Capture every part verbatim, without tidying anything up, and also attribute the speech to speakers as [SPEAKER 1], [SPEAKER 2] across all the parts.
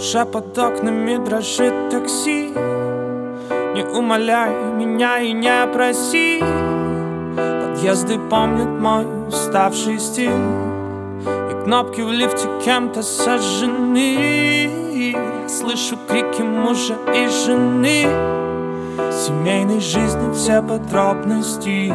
[SPEAKER 1] Уже под окнами дрожит такси. Не умоляй меня и не проси. Подъезды помнят мой уставший стиль, и кнопки в лифте кем-то сожжены. Слышу крики мужа и жены, семейной жизни все подробности.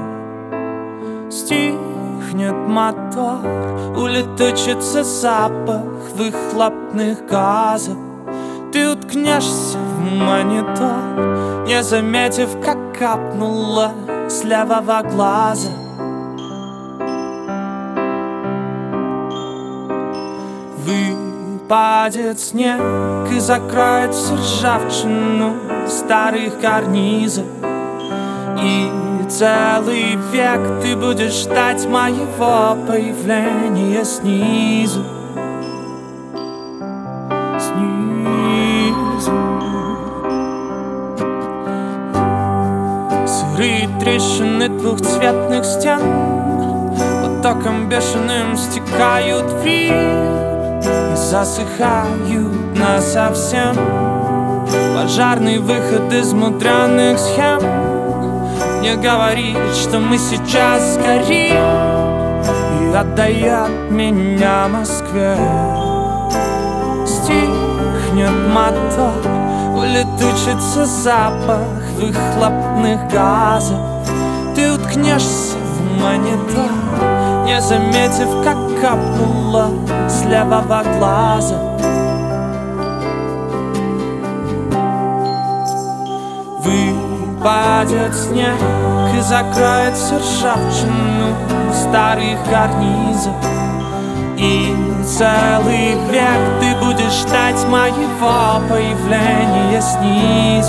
[SPEAKER 1] Стихнет мотор, улетучится запах выхлопных газов. Ты уткнешься в монитор, не заметив, как капнуло с левого глаза. Выпадет снег и закроет всю ржавчину старых карнизов, и целый век ты будешь ждать моего появления снизу. Снизу. Сырые трещины двухцветных стен потоком бешеным стекают в Рим и засыхают насовсем. Пожарный выход из мудрёных схем мне говорит, что мы сейчас сгорим, и отдает меня Москве. Стихнет мотор, улетучится запах выхлопных газов. Ты уткнешься в монитор, не заметив, как капнуло с левого глаза. Выпадет снег и закроет всю ржавчину старых карнизов, и целый век ты будешь ждать моего появления снизу.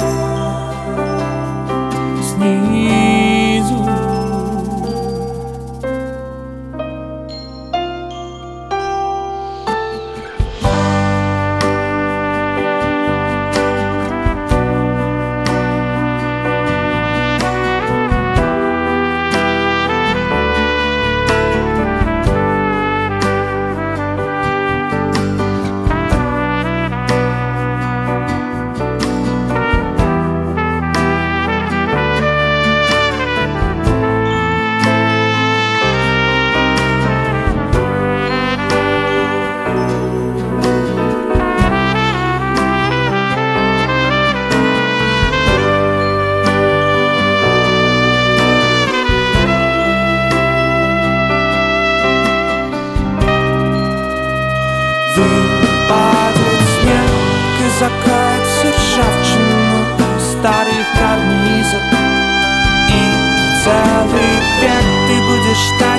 [SPEAKER 1] Снизу. Выпадет снег и закроет всю ржавчину старых карнизов, и целый век ты будешь ждать